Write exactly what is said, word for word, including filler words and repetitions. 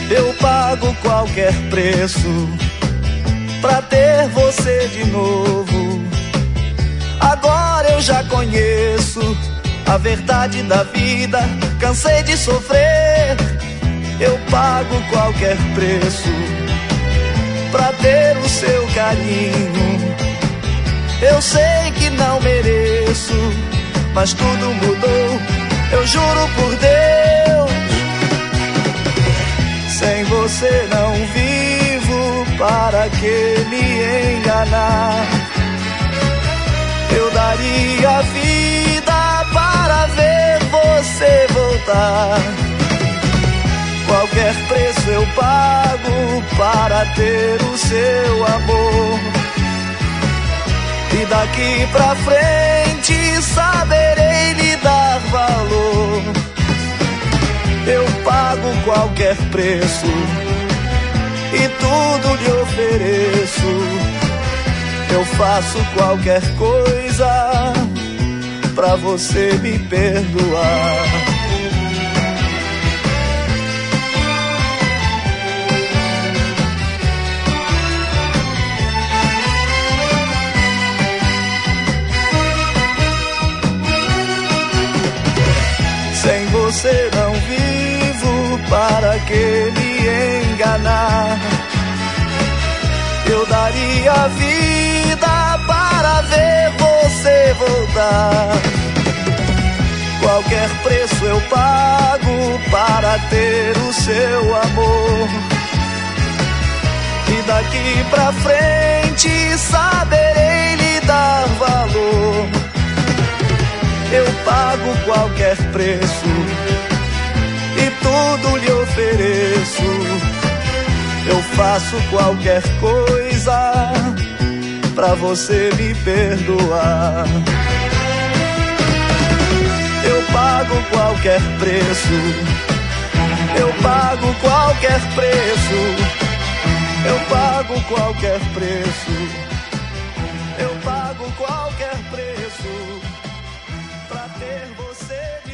Eu pago qualquer preço pra ter você de novo. Agora eu já conheço a verdade da vida, cansei de sofrer. Eu pago qualquer preço pra ter o seu carinho. Eu sei que não mereço, mas tudo mudou, eu juro por Deus. Sem você não vivo, para que me enganar? Eu daria a vida para ver você voltar. Qualquer preço eu pago para ter o seu amor. E daqui pra frente saberei lhe dar valor. Eu pago qualquer preço e tudo lhe ofereço. Eu faço qualquer coisa pra você me perdoar. Sem você não vivo, para que me enganar? Eu daria a vida para ver você voltar. Qualquer preço eu pago para ter o seu amor. E daqui pra frente saberei lhe dar valor. Eu pago qualquer preço e tudo lhe ofereço. Eu faço qualquer coisa pra você me perdoar. Eu pago qualquer preço, eu pago qualquer preço, eu pago qualquer preço, eu pago qualquer preço pra ter você.